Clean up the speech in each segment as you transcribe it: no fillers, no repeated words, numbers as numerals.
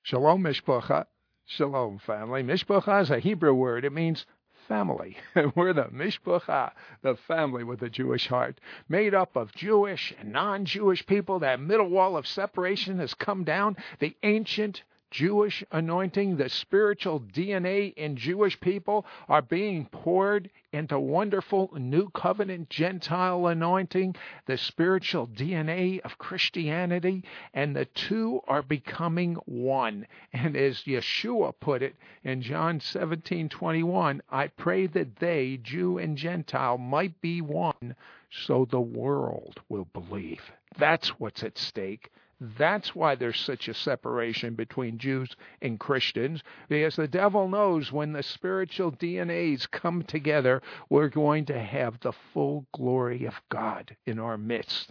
Shalom, Mishpacha. Shalom, family. Mishpacha is a Hebrew word. It means family. We're the Mishpacha, the family with a Jewish heart, made up of Jewish and non-Jewish people. That middle wall of separation has come down. The ancient Jewish anointing, the spiritual DNA in Jewish people are being poured into wonderful new covenant Gentile anointing, the spiritual DNA of Christianity, and the two are becoming one. And as Yeshua put it in John 17:21, I pray that they, Jew and Gentile, might be one so the world will believe. That's what's at stake. That's why there's such a separation between Jews and Christians, because the devil knows when the spiritual DNAs come together, we're going to have the full glory of God in our midst.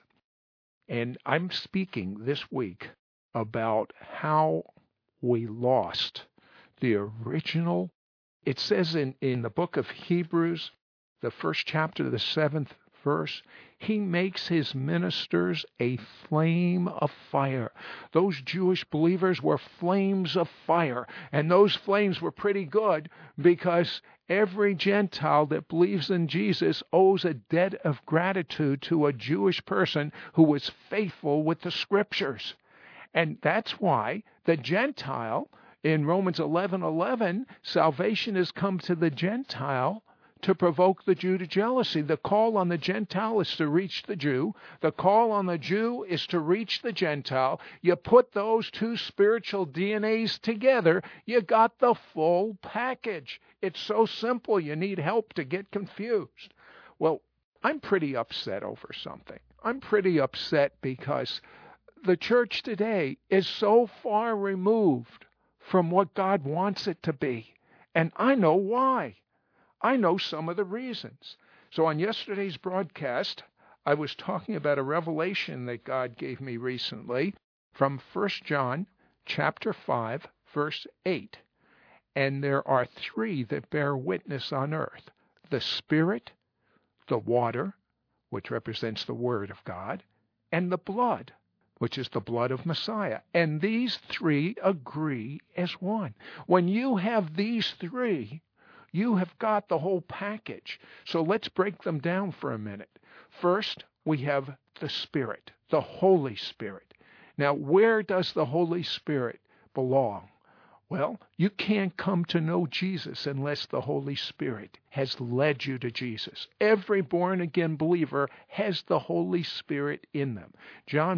And I'm speaking this week about how we lost the original. It says in the book of Hebrews, the first chapter, the 7th verse, he makes his ministers a flame of fire. Those Jewish believers were flames of fire, and those flames were pretty good because every Gentile that believes in Jesus owes a debt of gratitude to a Jewish person who was faithful with the Scriptures. And that's why the Gentile, in Romans 11:11, salvation has come to the Gentile to provoke the Jew to jealousy. The call on the Gentile is to reach the Jew. The call on the Jew is to reach the Gentile. You put those two spiritual DNAs together, you got the full package. It's so simple, you need help to get confused. Well, I'm pretty upset over something. I'm pretty upset because the church today is so far removed from what God wants it to be. And I know why. I know some of the reasons. So on yesterday's broadcast, I was talking about a revelation that God gave me recently from 1 John chapter 5, verse 8. And there are three that bear witness on earth: the Spirit, the water, which represents the Word of God, and the blood, which is the blood of Messiah. And these three agree as one. When you have these three, you have got the whole package. So let's break them down for a minute. First, we have the Spirit, the Holy Spirit. Now, where does the Holy Spirit belong? Well, you can't come to know Jesus unless the Holy Spirit has led you to Jesus. Every born-again believer has the Holy Spirit in them. John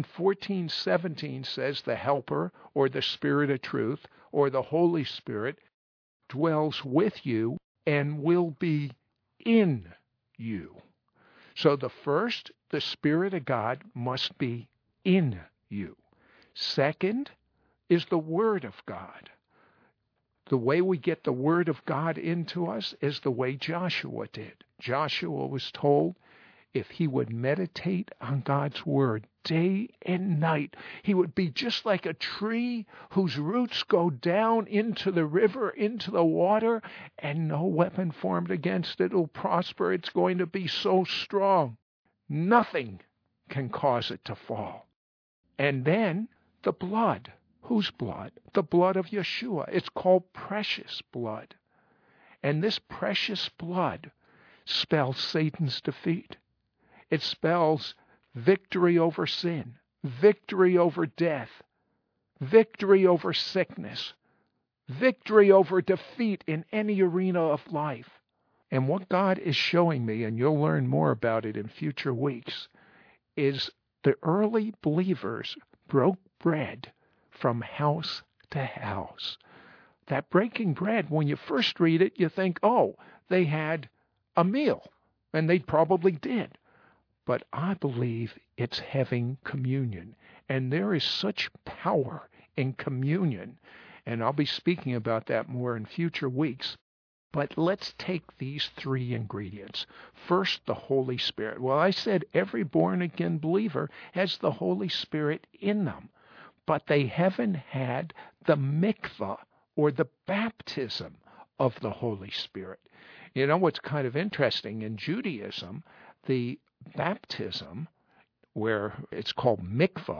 14:17 says the Helper, or the Spirit of Truth, or the Holy Spirit, dwells with you and will be in you. So the first, the Spirit of God must be in you. Second is the Word of God. The way we get the Word of God into us is the way Joshua did. Joshua was told if he would meditate on God's Word day and night, he would be just like a tree whose roots go down into the river, into the water, and no weapon formed against it will prosper. It's going to be so strong. Nothing can cause it to fall. And then the blood. Whose blood? The blood of Yeshua. It's called precious blood. And this precious blood spells Satan's defeat. It spells victory over sin, victory over death, victory over sickness, victory over defeat in any arena of life. And what God is showing me, and you'll learn more about it in future weeks, is the early believers broke bread from house to house. That breaking bread, when you first read it, you think, oh, they had a meal, and they probably did. But I believe it's having communion. And there is such power in communion. And I'll be speaking about that more in future weeks. But let's take these three ingredients. First, the Holy Spirit. Well, I said every born-again believer has the Holy Spirit in them. But they haven't had the mikvah, or the baptism of the Holy Spirit. You know what's kind of interesting? In Judaism, the baptism, where it's called mikvah,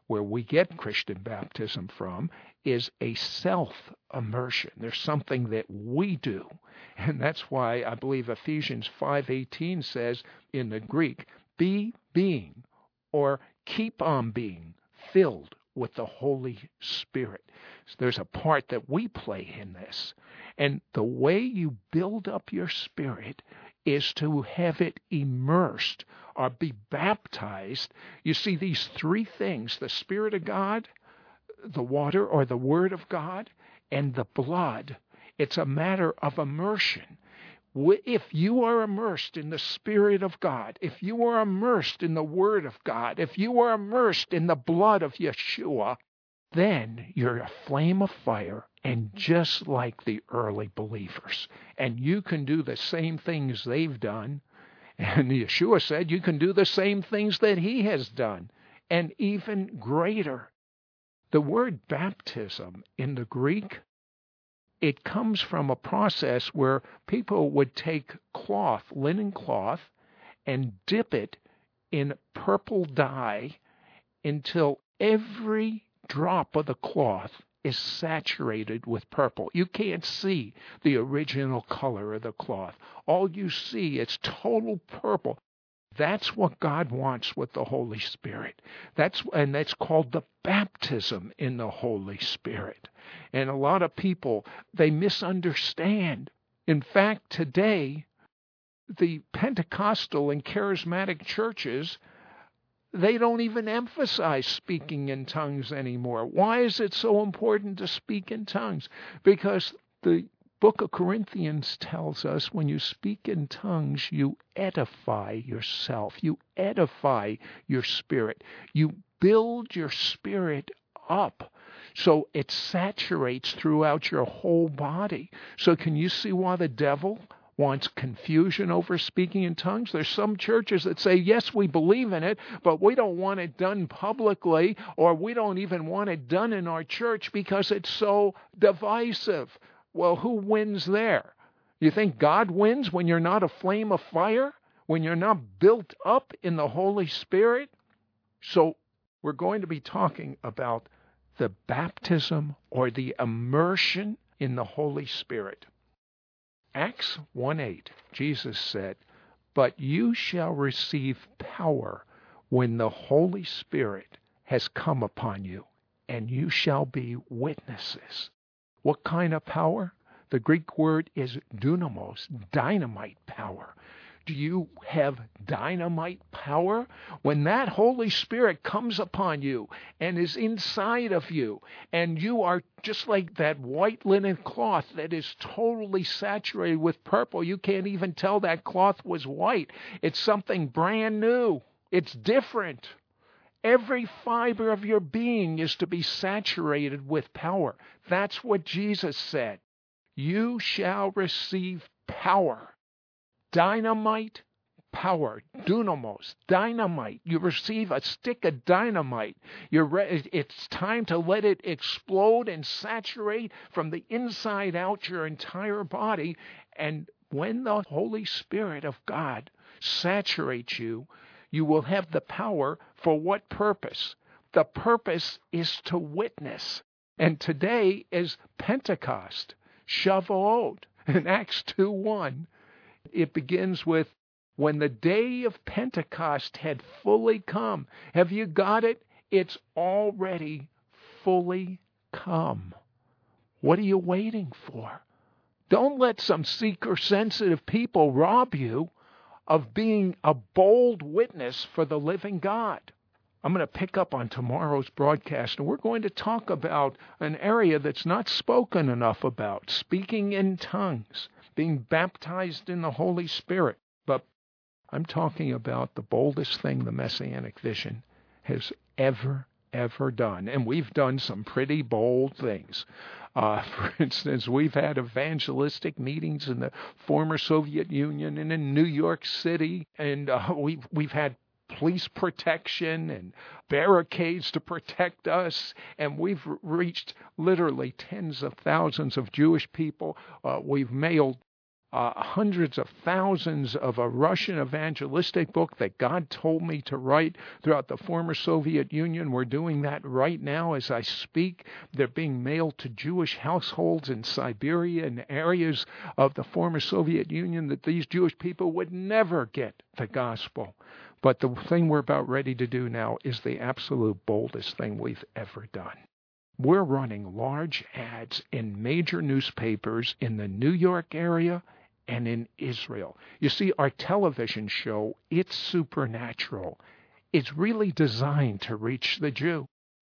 where we get Christian baptism from, is a self-immersion. There's something that we do. And that's why I believe Ephesians 5:18 says in the Greek, be being, or keep on being, filled with the Holy Spirit. So there's a part that we play in this. And the way you build up your spirit is to have it immersed or be baptized. You see, these three things, the Spirit of God, the water or the Word of God, and the blood, it's a matter of immersion. If you are immersed in the Spirit of God, if you are immersed in the Word of God, if you are immersed in the blood of Yeshua, then you're a flame of fire, and just like the early believers. And you can do the same things they've done. And Yeshua said you can do the same things that he has done, and even greater. The word baptism in the Greek, it comes from a process where people would take cloth, linen cloth, and dip it in purple dye until every drop of the cloth is saturated with purple. You can't see the original color of the cloth. All you see is total purple. That's what God wants with the Holy Spirit. That's called the baptism in the Holy Spirit. And a lot of people, they misunderstand. In fact, today, the Pentecostal and charismatic churches, they don't even emphasize speaking in tongues anymore. Why is it so important to speak in tongues? Because the book of Corinthians tells us when you speak in tongues, you edify yourself. You edify your spirit. You build your spirit up so it saturates throughout your whole body. So can you see why the devil wants confusion over speaking in tongues? There's some churches that say, yes, we believe in it, but we don't want it done publicly, or we don't even want it done in our church because it's so divisive. Well, who wins there? You think God wins when you're not a flame of fire? When you're not built up in the Holy Spirit? So we're going to be talking about the baptism or the immersion in the Holy Spirit. Acts 1:8, Jesus said, "But you shall receive power when the Holy Spirit has come upon you, and you shall be witnesses." What kind of power? The Greek word is dunamos, dynamite power. Do you have dynamite power? When that Holy Spirit comes upon you and is inside of you, and you are just like that white linen cloth that is totally saturated with purple, you can't even tell that cloth was white. It's something brand new. It's different. Every fiber of your being is to be saturated with power. That's what Jesus said. You shall receive power. Dynamite power. Dunamos. Dynamite. You receive a stick of dynamite. It's time to let it explode and saturate from the inside out your entire body. And when the Holy Spirit of God saturates you, you will have the power for what purpose? The purpose is to witness. And today is Pentecost, Shavuot, in Acts 2:1. It begins with, when the day of Pentecost had fully come. Have you got it? It's already fully come. What are you waiting for? Don't let some seeker-sensitive people rob you of being a bold witness for the living God. I'm going to pick up on tomorrow's broadcast, and we're going to talk about an area that's not spoken enough about, speaking in tongues, being baptized in the Holy Spirit. But I'm talking about the boldest thing the Messianic Vision has ever done. And we've done some pretty bold things. For instance, we've had evangelistic meetings in the former Soviet Union and in New York City, and we've had police protection and barricades to protect us, and we've reached literally tens of thousands of Jewish people. We've mailed hundreds of thousands of a Russian evangelistic book that God told me to write throughout the former Soviet Union. We're doing that right now as I speak. They're being mailed to Jewish households in Siberia and areas of the former Soviet Union that these Jewish people would never get the gospel. But the thing we're about ready to do now is the absolute boldest thing we've ever done. We're running large ads in major newspapers in the New York area and in Israel. You see, our television show, It's Supernatural, is really designed to reach the Jew.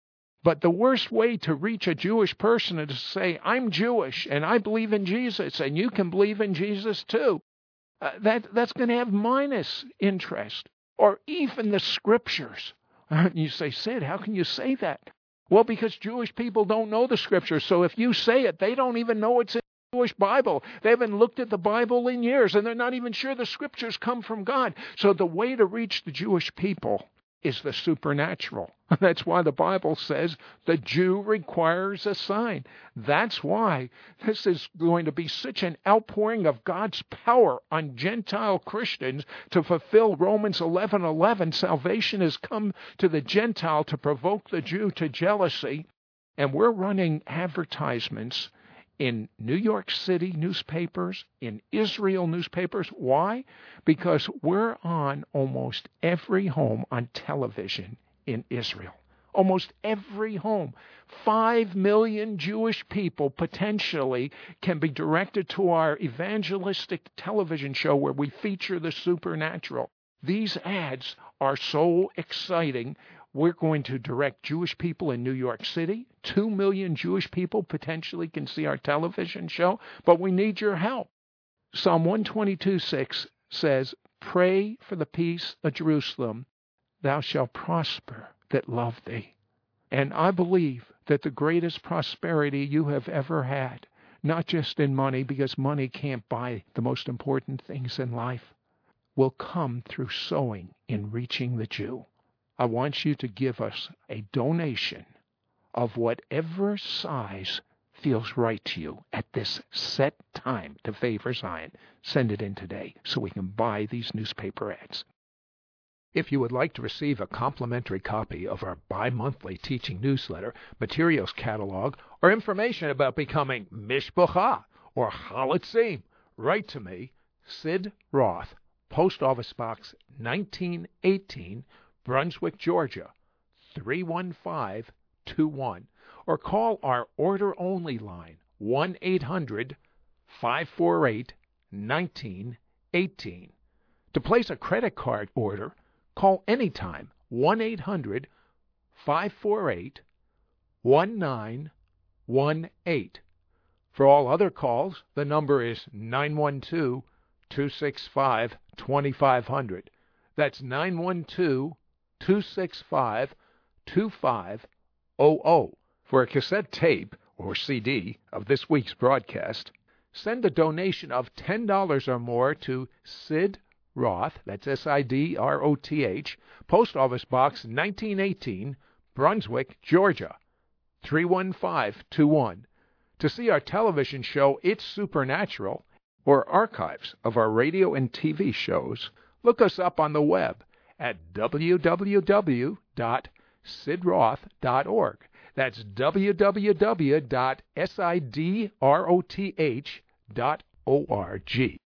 But the worst way to reach a Jewish person is to say, I'm Jewish and I believe in Jesus and you can believe in Jesus too. That's going to have minus interest. Or even the scriptures. You say, Sid, how can you say that? Well, because Jewish people don't know the scriptures. So if you say it, they don't even know it's in the Jewish Bible. They haven't looked at the Bible in years, and they're not even sure the scriptures come from God. So the way to reach the Jewish people is the supernatural. That's why the Bible says the Jew requires a sign. That's why this is going to be such an outpouring of God's power on Gentile Christians to fulfill Romans 11:11. Salvation has come to the Gentile to provoke the Jew to jealousy. And we're running advertisements in New York City newspapers, in Israel newspapers. Why? Because we're on almost every home on television in Israel. Almost every home. 5 million Jewish people potentially can be directed to our evangelistic television show where we feature the supernatural. These ads are so exciting. We're going to direct Jewish people in New York City. 2 million Jewish people potentially can see our television show, but we need your help. Psalm 122:6 says, pray for the peace of Jerusalem. Thou shalt prosper that love thee. And I believe that the greatest prosperity you have ever had, not just in money, because money can't buy the most important things in life, will come through sowing in reaching the Jew. I want you to give us a donation of whatever size feels right to you at this set time to favor Zion. Send it in today so we can buy these newspaper ads. If you would like to receive a complimentary copy of our bi-monthly teaching newsletter, materials catalog, or information about becoming Mishpacha or Chalatzim, write to me, Sid Roth, Post Office Box 1918, Brunswick, Georgia, 31521, or call our order-only line, 1-800-548-1918. To place a credit card order, call anytime, 1-800-548-1918. For all other calls, the number is 912-265-2500. That's 912-265-2500. For a cassette tape or CD of this week's broadcast, send a donation of $10 or more to Sid Roth, that's S-I-D-R-O-T-H, Post Office Box 1918, Brunswick, Georgia, 31521. To see our television show, It's Supernatural, or archives of our radio and TV shows, look us up on the web at www.sidroth.org. That's www.sidroth.org.